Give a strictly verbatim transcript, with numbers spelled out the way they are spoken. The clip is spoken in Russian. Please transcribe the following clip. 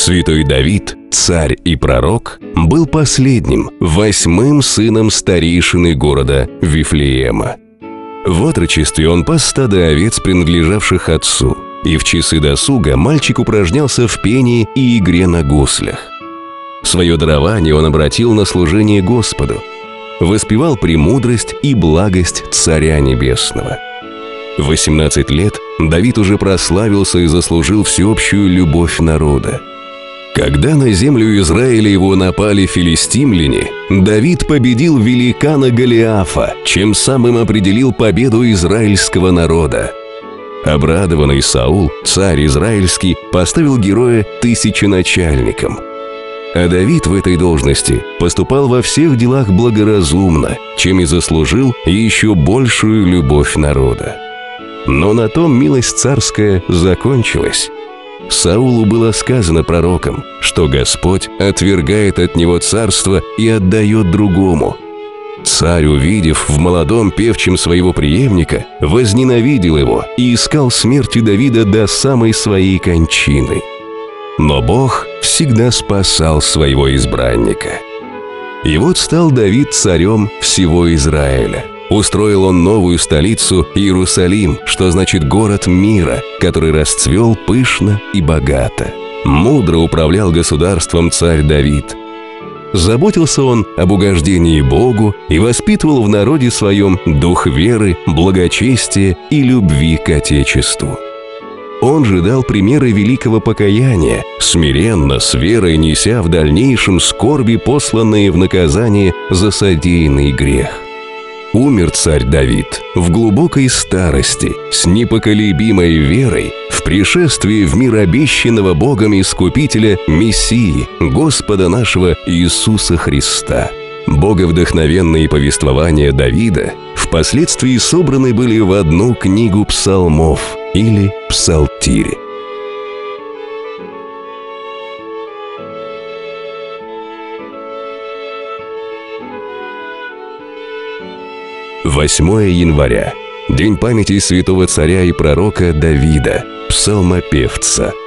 Святой Давид, царь и пророк, был последним, восьмым сыном старейшины города Вифлеема. В отрочестве он пас стадо овец, принадлежавших отцу, и в часы досуга мальчик упражнялся в пении и игре на гуслях. Свое дарование он обратил на служение Господу, воспевал премудрость и благость Царя Небесного. В восемнадцать лет Давид уже прославился и заслужил всеобщую любовь народа. Когда на землю Израиля его напали филистимляне, Давид победил великана Голиафа, чем самым определил победу израильского народа. Обрадованный Саул, царь израильский, поставил героя тысяченачальником. А Давид в этой должности поступал во всех делах благоразумно, чем и заслужил еще большую любовь народа. Но на том милость царская закончилась. Саулу было сказано пророком, что Господь отвергает от него царство и отдает другому. Царь, увидев в молодом певчем своего преемника, возненавидел его и искал смерти Давида до самой своей кончины. Но Бог всегда спасал своего избранника. И вот стал Давид царем всего Израиля. Устроил он новую столицу Иерусалим, что значит город мира, который расцвел пышно и богато. Мудро управлял государством царь Давид. Заботился он об угождении Богу и воспитывал в народе своем дух веры, благочестия и любви к Отечеству. Он же дал примеры великого покаяния, смиренно, с верой неся в дальнейшем скорби, посланные в наказание за содеянный грех. Умер царь Давид в глубокой старости, с непоколебимой верой в пришествие в мир обещанного Богом Искупителя Мессии, Господа нашего Иисуса Христа. Боговдохновенные повествования Давида впоследствии собраны были в одну книгу псалмов или псалтири. восьмое января. День памяти святого царя и пророка Давида, псалмопевца.